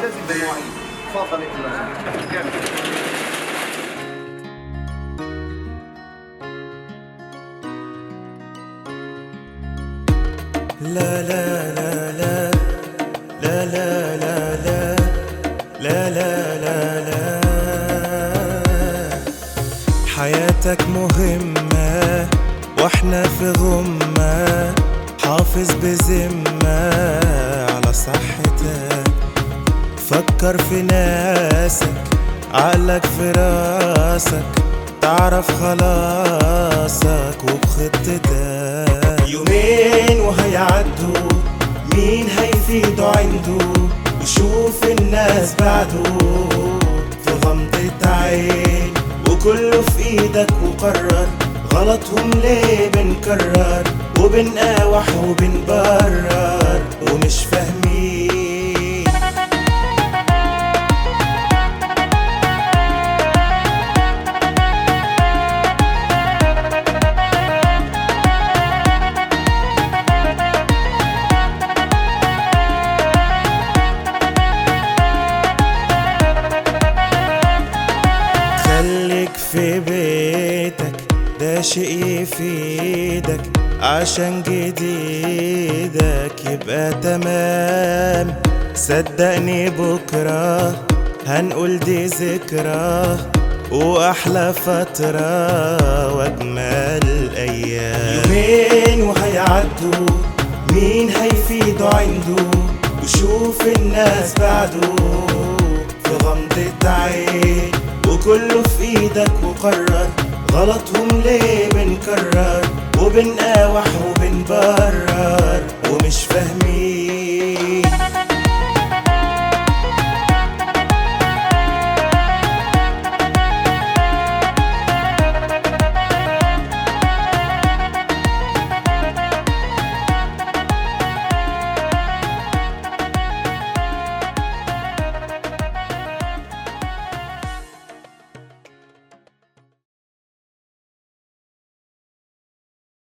ملتزم بالمواعيد. تفضل يا فندم. لا لا لا لا لا لا لا لا لا لا لا لا حياتك مهمة واحنا في غمة، حافظ بذمة على صحتك، فكر في ناسك، عقلك في راسك، تعرف خلاصك وبخطتك. يومين وهيعدوا، مين هيفيدوا عنده، وشوف الناس بعده في غمضة عين، وكله في ايدك وقرر، غلطهم ليه بنكرر وبنقاوح وبنبرر ومش فاهمين. خليك في بيتك، ده شيء يفيدك، عشان جديدك يبقى تمام. صدقني بكرة هنقول دي ذكرى، وأحلى فترة وأجمل أيام. يومين وهيعدوا، مين هيفيدوا عنده، وشوف الناس بعده في غمضة عين، وكله في ايدك وقرر، غلطهم ليه بنكرر وبنقاوح وبنبرر ومش فاهمين.